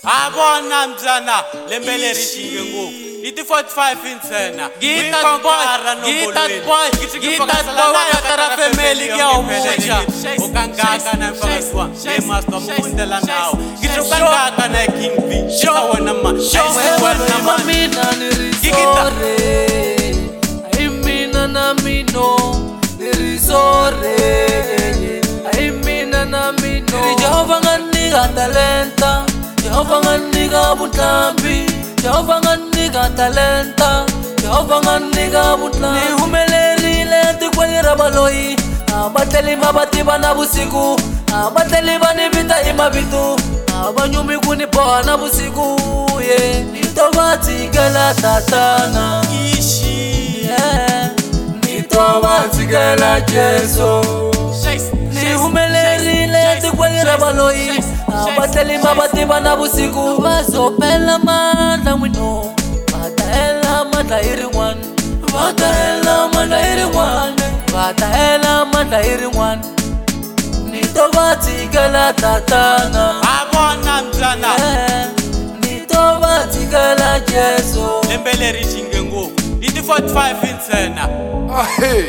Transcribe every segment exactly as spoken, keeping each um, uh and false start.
abona mzana lembele rishinge ngoku ithi forty-five insena Gitat boy, gitat boy, gitat boy wakatara family kuyawumusha ukangaka na mfakazwa emaster mfundela nawo ngisho kangaka na King V show wena ma wena ma mina nirisore ai mina na mino nirisore ai mina na mino Jehova nganiga talenta Jehova nganiga butlambi Jehova nganiga talenta Jehova nganiga butlambi Nihumelerile tikweli rabaloyi abateli mabati bana busiku abateli bani bita imabitu abanyumi kunipoha na busiku ye nitobatigela tatana ishi yeah nitobatigela Jesu Nihumelerile tikweli rabaloyi abateli mabati bana busiku bazopela manda mwino bataela manda iriwan bataela manda iriwan bataela manda iriwan nitobatigela tatana abona mzana nitobatigela Jesu lembele rishinge ngoku ithi forty-five insena Hey,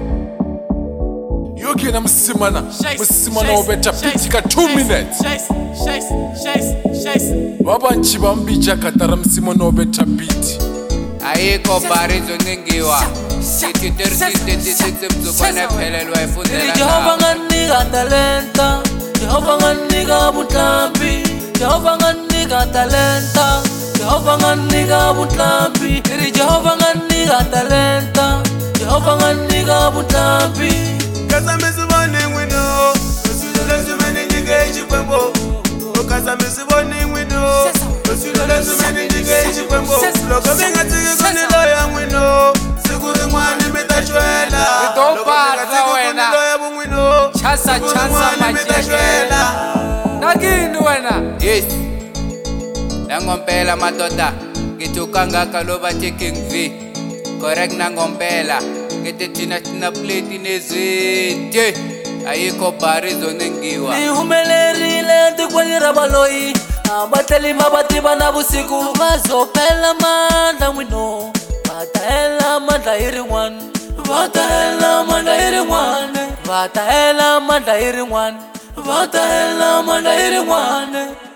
yoke na msimana msimana obeta pitika two minutes baba nchiba mbija katara msimana obeta beat ayikho barizo ningiwa ithi thirty thirty-six mzukwana phelelwa ifundela Jehova nganiga talenta Jehova nganiga butlambi Jehova nganiga talenta Jehova nganiga butlambi Jehova nganiga talenta Jehova nganiga butlambi Kaza mesiboni ngwino Osilo lesumeni njige ichikwembo Kaza mesiboni ngwino Osilo lesumeni njige ichikwembo Loko binga tiki kuni loya ngwino Sikuri mwani mitashwela Ito bata wena Chasa chasa majekela Nagini wena Yes Nangompela madoda Gitukanga kaloba King V Correct nangompela Gete tina tina plate nezete ayiko barizo ningiwa Nihumelerile tikweli rabaloyi abateli mabati bana busiku bazopela manda mwino bataela manda iriwan bataela manda iriwan bataela manda iriwan bataela manda iriwan